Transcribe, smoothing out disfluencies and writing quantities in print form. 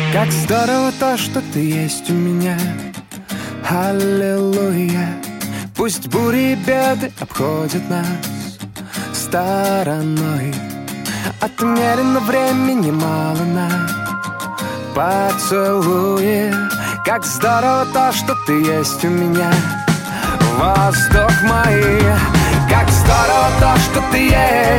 Как здорово то, что ты есть у меня. Аллилуйя. Пусть бури и беды обходят нас стороной. Отмерено времени мало на поцелуи. Как здорово то, что ты есть у меня. Воздух мой. Как здорово то, что ты есть.